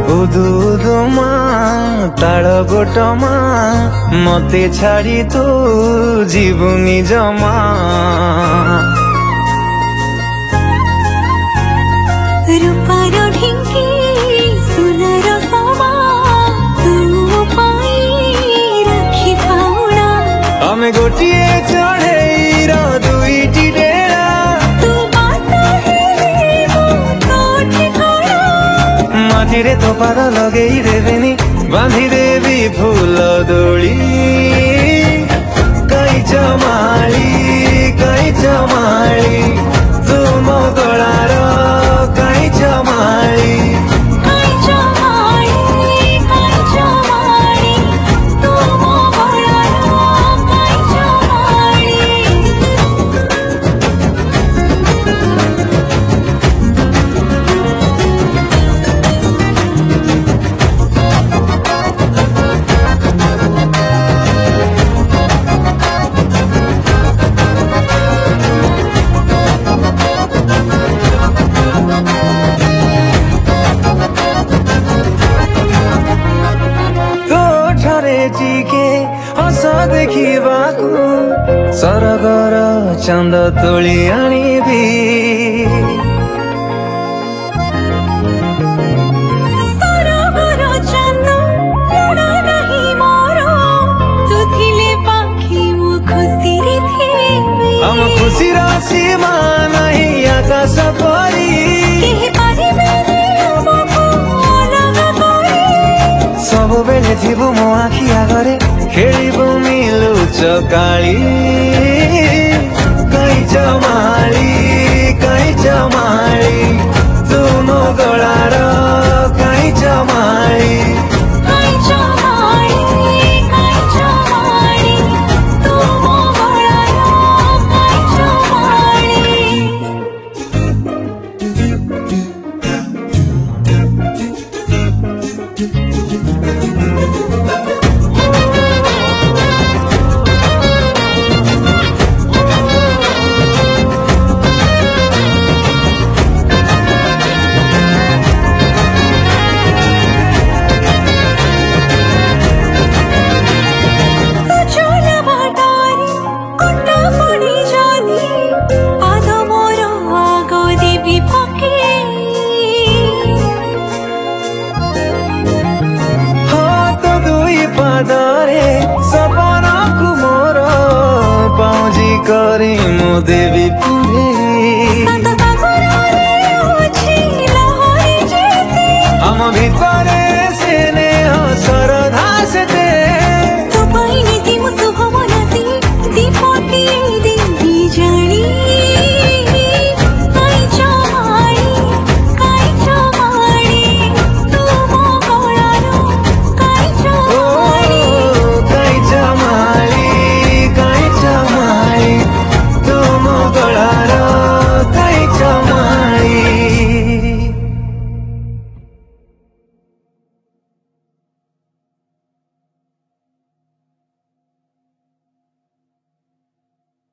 उदु उदुमा ताड़ गोटमा मते छाड़ी तू जीवनी जमा रूपार ढिंकी सुनर समा तू पाई रखी पाउना आमे गोटिए चढ़ेईर दुईटी डेरा तू बाटा हेले मो तो ठिकाना माटिरे तो पाद लगेई देवेनी बांधी देवी फूल दोली कैच माली तुम गलार कैच माली तू मो गलार टिके हस देखिबाकू सरगर चांद तोली आनिबी सरगर चांद लड़ा नहीं मोर तू थिले पाखी मु खुशी रे थेबी हम खुशी सीमा नहीं आकाश परी केहि पारिबे रे हमको अलग करी सब बेले थिबु मो आखि आगरे खेलिबु मिलु चकाली कैच माली तुम गलार कैच माली तू मो गलार सपना को मोर पाउजी करी मो देवी पुरे